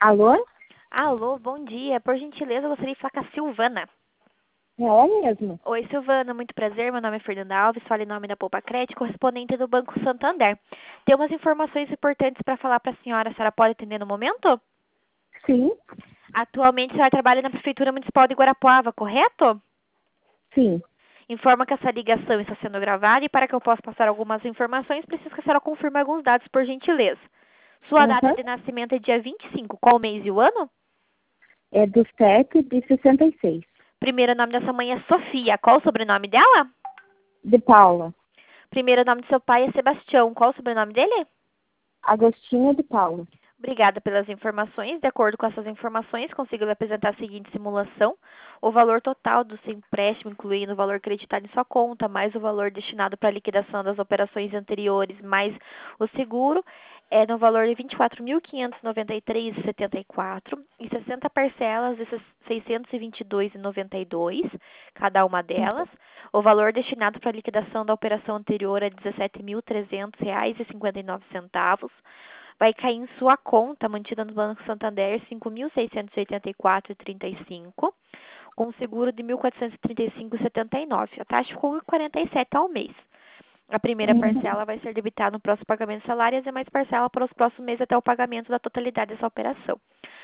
Alô? Alô, bom dia. Por gentileza, eu gostaria de falar com a Silvana. É ela mesmo. Oi, Silvana, muito prazer. Meu nome é Fernanda Alves, falo em nome da Poupa Crédito, correspondente do Banco Santander. Tem umas informações importantes para falar para a senhora. A senhora pode atender no momento? Sim, Atualmente, a senhora trabalha na Prefeitura Municipal de Guarapuava, correto? sim. Informa que essa ligação está sendo gravada e para que eu possa passar algumas informações, preciso que a senhora confirme alguns dados, por gentileza. Sua data Aham. de nascimento é dia 25. Qual mês e o ano? É do 7 de 66. Primeiro nome dessa mãe é Sofia. Qual o sobrenome dela? De Paula. Primeiro nome do seu pai é Sebastião. Qual o sobrenome dele? Agostinho de Paula. Obrigada pelas informações. De acordo com essas informações, consigo lhe apresentar a seguinte simulação. O valor total do seu empréstimo, incluindo o valor creditado em sua conta, mais o valor destinado para a liquidação das operações anteriores, mais o seguro, é no valor de R$ 24.593,74 e 60 parcelas de R$ 622,92, cada uma delas. O valor destinado para a liquidação da operação anterior é R$ 17.300,59. Vai cair em sua conta, mantida no Banco Santander, R$ 5.684,35, com um seguro de R$ 1.435,79. A taxa ficou R$ 1,47 ao mês. A primeira Uhum. parcela vai ser debitada no próximo pagamento de salários e mais parcela para os próximos meses até o pagamento da totalidade dessa operação.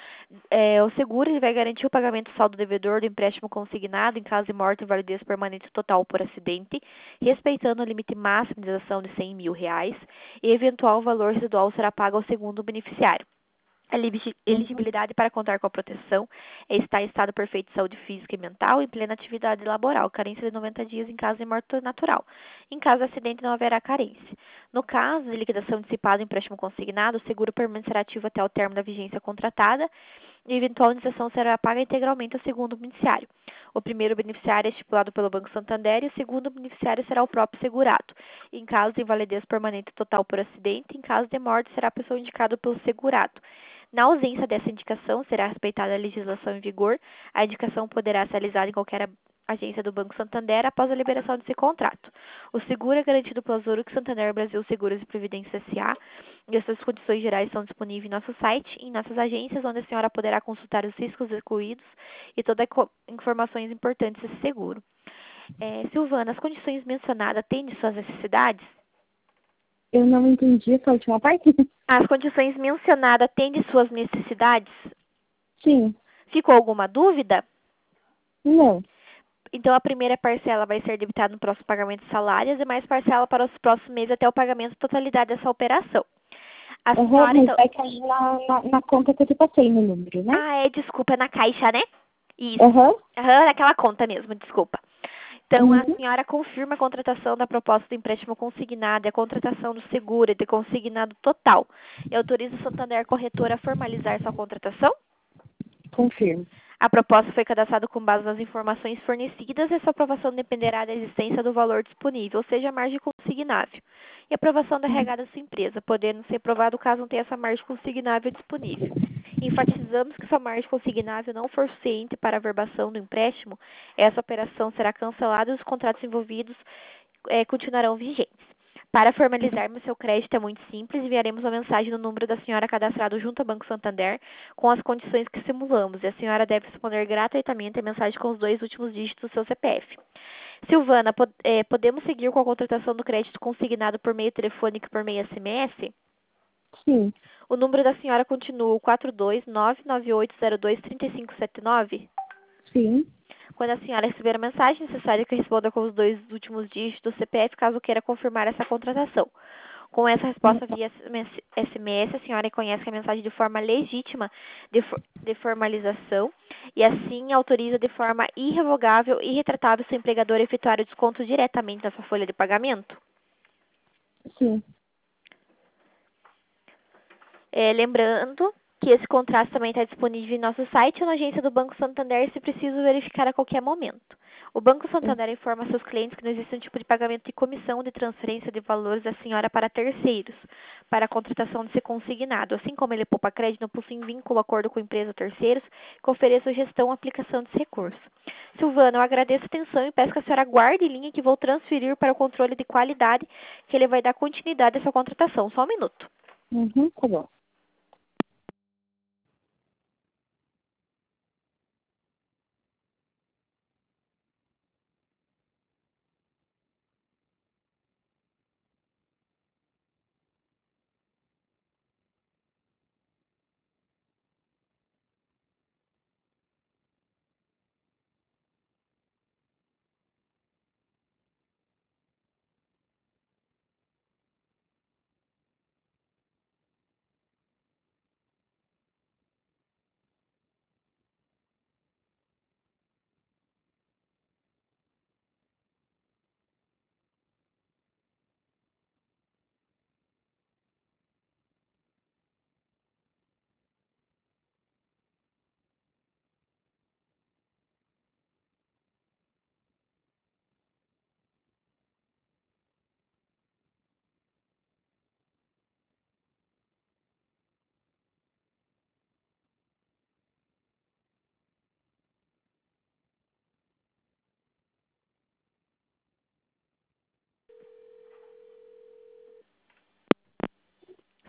O seguro ele vai garantir o pagamento do saldo devedor do empréstimo consignado em caso de morte, invalidez permanente total por acidente, respeitando o limite máximo de ação de R$ 100 mil, e eventual valor residual será pago ao segundo beneficiário. A Uhum. elegibilidade para contar com a proteção é estar em estado perfeito de saúde física e mental e em plena atividade laboral, carência de 90 dias em caso de morte natural. Em caso de acidente, não haverá carência. No caso de liquidação antecipada do empréstimo consignado, o seguro permanecerá ativo até o término da vigência contratada e a eventual indenização será paga integralmente ao segundo beneficiário. O primeiro beneficiário é estipulado pelo Banco Santander e o segundo beneficiário será o próprio segurado. Em caso de invalidez permanente total por acidente, em caso de morte, será a pessoa indicada pelo segurado. Na ausência dessa indicação, será respeitada a legislação em vigor. A indicação poderá ser realizada em qualquer agência do Banco Santander após a liberação desse contrato. O seguro é garantido pela Zurich Santander Brasil Seguros e Previdência S.A. e as suas condições gerais são disponíveis em nosso site e em nossas agências, onde a senhora poderá consultar os riscos incluídos e todas as informações importantes desse seguro. Silvana, as condições mencionadas atendem suas necessidades? Eu não entendi essa última parte. As condições mencionadas atendem suas necessidades? Sim. Ficou alguma dúvida? Não. Então, a primeira parcela vai ser debitada no próximo pagamento de salários e mais parcela para os próximos meses até o pagamento da totalidade dessa operação. A Aham, senhora, mas então... vai cair na conta que eu te passei no número, né? Desculpa, é na caixa, né? Isso. Aham. Naquela conta mesmo, desculpa. Então, a Uhum. senhora confirma a contratação da proposta do empréstimo consignado e a contratação do seguro e de consignado total. E autoriza o Santander Corretora a formalizar sua contratação? Confirmo. A proposta foi cadastrada com base nas informações fornecidas e sua aprovação dependerá da existência do valor disponível, ou seja, a margem consignável. E a aprovação da regada da sua empresa, podendo ser aprovado caso não tenha essa margem consignável disponível. Enfatizamos que se a margem consignável não for suficiente para a verbação do empréstimo, essa operação será cancelada e os contratos envolvidos continuarão vigentes. Para formalizarmos seu crédito é muito simples, enviaremos uma mensagem no número da senhora cadastrado junto ao Banco Santander com as condições que simulamos e a senhora deve responder gratuitamente a mensagem com os 2 últimos dígitos do seu CPF. Silvana, podemos seguir com a contratação do crédito consignado por meio telefônico e por meio SMS? Sim. O número da senhora continua o 42998023579? Sim. Quando a senhora receber a mensagem, é necessário que responda com os 2 últimos dígitos do CPF, caso queira confirmar essa contratação. Com essa resposta via SMS, a senhora reconhece que a mensagem de forma legítima de formalização e assim autoriza de forma irrevogável e irretratável seu empregador a efetuar o desconto diretamente na sua folha de pagamento? Sim. Lembrando que esse contrato também está disponível em nosso site ou na agência do Banco Santander, se preciso verificar a qualquer momento. O Banco Santander informa seus clientes que não existe um tipo de pagamento de comissão de transferência de valores da senhora para terceiros, para a contratação de ser consignado. Assim como ele poupa crédito, não possui vínculo, acordo com empresa ou terceiros, que ofereça gestão ou aplicação desse recurso. Silvana, eu agradeço a atenção e peço que a senhora guarde em linha que vou transferir para o controle de qualidade, que ele vai dar continuidade à sua contratação. Só um minuto. Uhum. Tá bom.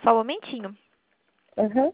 Só um momentinho. Aham.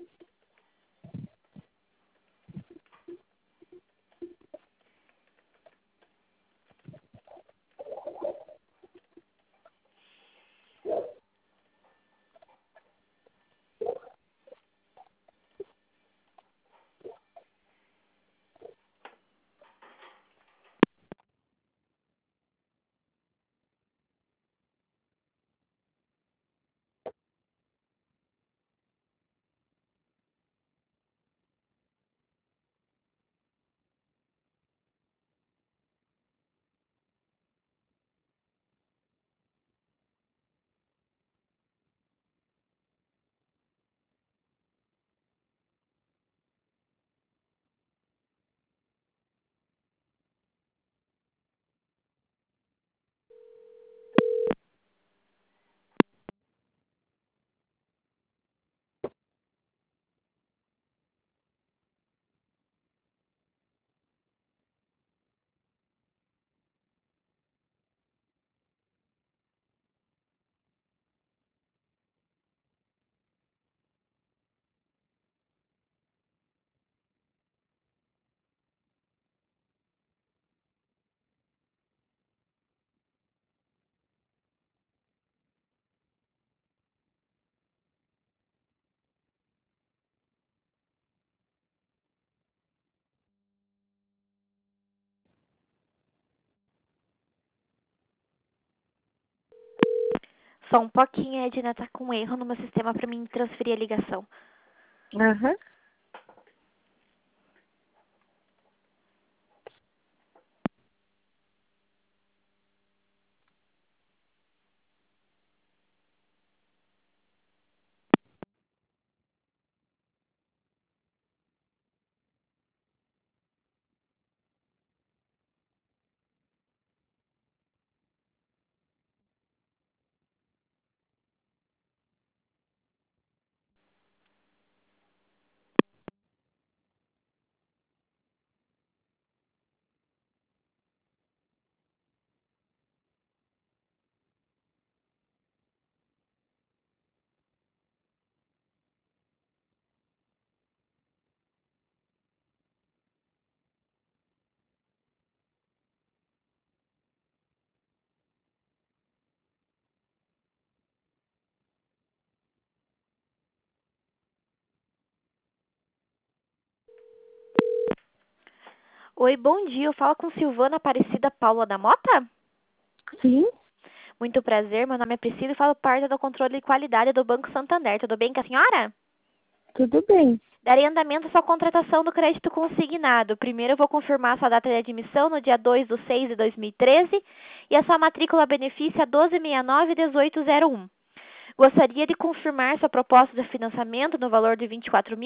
Só um pouquinho, Edna, tá com erro no meu sistema para mim transferir a ligação. Aham. Oi, bom dia. Eu falo com Silvana Aparecida Paula da Mota? Sim, Muito prazer, meu nome é Priscila e falo parte do controle de qualidade do Banco Santander. Tudo bem com a senhora? tudo bem. Darei andamento à sua contratação do crédito consignado. Primeiro eu vou confirmar sua data de admissão no dia 2/6/2013 e a sua matrícula benefício é 1269-1801. Gostaria de confirmar sua proposta de financiamento no valor de R$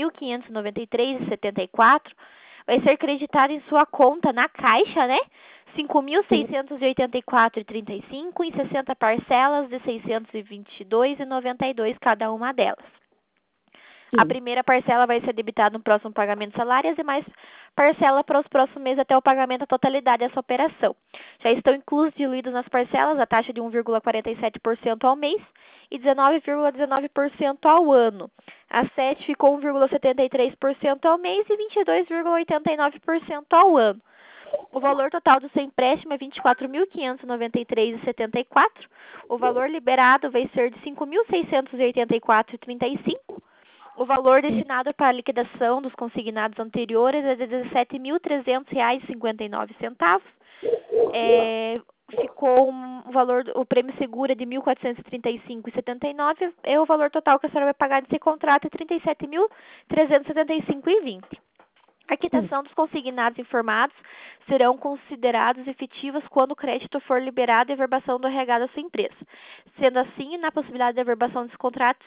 24.593,74. Vai ser creditado em sua conta na Caixa, né? R$ Sim, 5.684,35 em 60 parcelas de R$ 622,92 cada uma delas. A sim, primeira parcela vai ser debitada no próximo pagamento de salários e mais parcela para os próximos meses até o pagamento da totalidade dessa operação. Já estão inclusos diluídos nas parcelas a taxa de 1,47% ao mês e 19,19% ao ano. A 7 ficou 1,73% ao mês e 22,89% ao ano. O valor total do seu empréstimo é R$ 24.593,74. O valor liberado vai ser de R$ 5.684,35. O valor destinado para a liquidação dos consignados anteriores é de R$ 17.300,59. Ficou o valor, o prêmio seguro é de R$ 1.435,79 e o valor total que a senhora vai pagar nesse contrato é R$ 37.375,20. A sim. quitação dos consignados informados serão considerados efetivas quando o crédito for liberado e a averbação do RH da sua empresa. Sendo assim, na possibilidade de averbação dos contratos,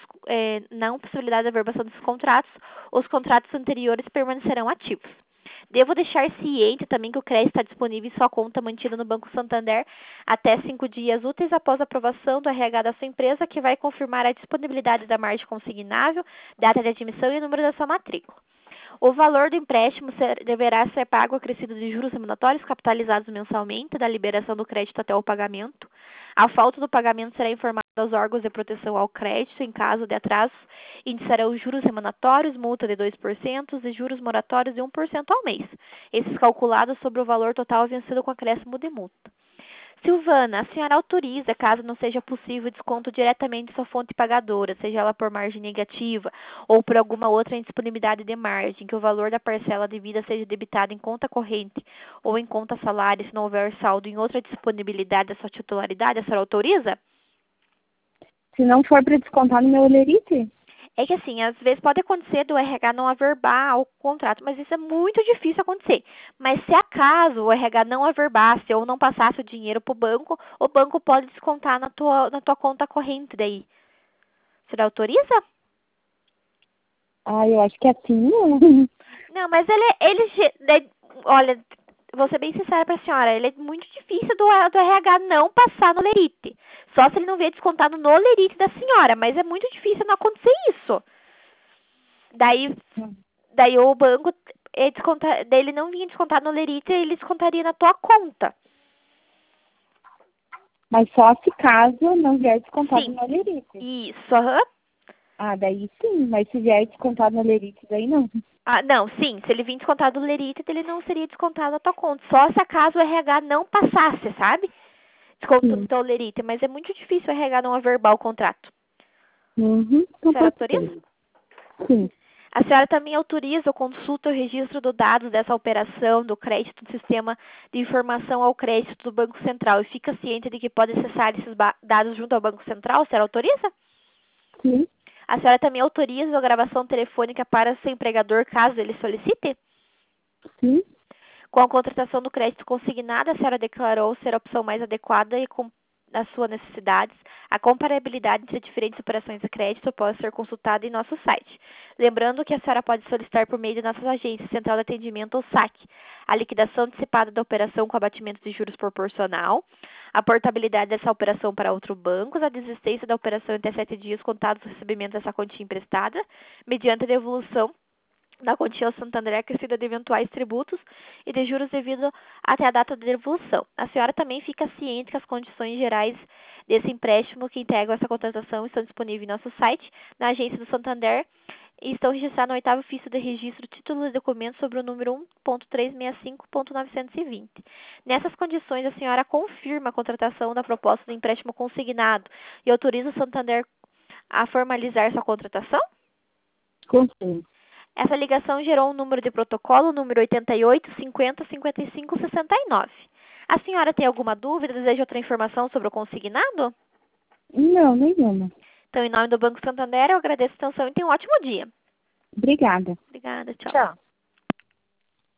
os contratos anteriores permanecerão ativos. Devo deixar ciente também que o crédito está disponível em sua conta mantida no Banco Santander até 5 dias úteis após a aprovação do RH da sua empresa, que vai confirmar a disponibilidade da margem consignável, data de admissão e o número da sua matrícula. O valor do empréstimo deverá ser pago acrescido de juros remuneratórios capitalizados mensalmente da liberação do crédito até o pagamento. A falta do pagamento será informada dos órgãos de proteção ao crédito em caso de atrasos, iniciarão juros emanatórios, multa de 2% e juros moratórios de 1% ao mês. Esses calculados sobre o valor total vencido com acréscimo de multa. Silvana, a senhora autoriza, caso não seja possível desconto diretamente de sua fonte pagadora, seja ela por margem negativa ou por alguma outra indisponibilidade de margem, que o valor da parcela devida seja debitado em conta corrente ou em conta salário, se não houver saldo em outra disponibilidade da sua titularidade, a senhora autoriza? Se não for para descontar no meu olerite? É que assim, às vezes pode acontecer do RH não averbar o contrato, mas isso é muito difícil acontecer. Mas se acaso o RH não averbasse ou não passasse o dinheiro para o banco pode descontar na tua conta corrente daí. Você autoriza? Ah, eu acho que assim não. Não, mas olha, vou ser bem sincera para a senhora, ele é muito difícil do RH não passar no lerite. Só se ele não vier descontado no lerite da senhora, mas é muito difícil não acontecer isso. Daí o banco dele não vinha descontar no lerite, ele descontaria na tua conta. Mas só se caso não vier descontado Sim. no olerite. Isso, aham. Ah, daí sim, mas se vier descontado no olerite, daí não. Ah, não, sim, se ele vir descontado no lerite, ele não seria descontado na tua conta. Só se acaso o RH não passasse, sabe? Desconto no teu lerite, mas é muito difícil o RH não averbar o contrato. Uhum, A então senhora pode autoriza? ser. Sim. A senhora também autoriza ou consulta o registro dos dados dessa operação do crédito no sistema de informação ao crédito do Banco Central e fica ciente de que pode acessar esses dados junto ao Banco Central? A senhora autoriza? Sim. A senhora também autoriza a gravação telefônica para seu empregador, caso ele solicite? Sim. Com a contratação do crédito consignado, a senhora declarou ser a opção mais adequada e com as suas necessidades. A comparabilidade entre diferentes operações de crédito pode ser consultada em nosso site. Lembrando que a senhora pode solicitar por meio de nossas agências, Central de Atendimento ou SAC, a liquidação antecipada da operação com abatimento de juros proporcional, a portabilidade dessa operação para outro banco, a desistência da operação em até 7 dias contados do recebimento dessa quantia emprestada, mediante a devolução da quantia ao Santander acrescida de eventuais tributos e de juros devido até a data de devolução. A senhora também fica ciente que as condições gerais desse empréstimo que integram essa contratação estão disponíveis em nosso site, na agência do Santander, e estão registrados no 8º ofício de registro título de documento sobre o número 1.365.920. Nessas condições, a senhora confirma a contratação da proposta de empréstimo consignado e autoriza o Santander a formalizar sua contratação? Confirmo. Essa ligação gerou um número de protocolo, número 88505569. A senhora tem alguma dúvida? Deseja outra informação sobre o consignado? Não, nenhuma. Então, em nome do Banco Santander, eu agradeço a atenção e tenha um ótimo dia. Obrigada. Obrigada, tchau. Tchau.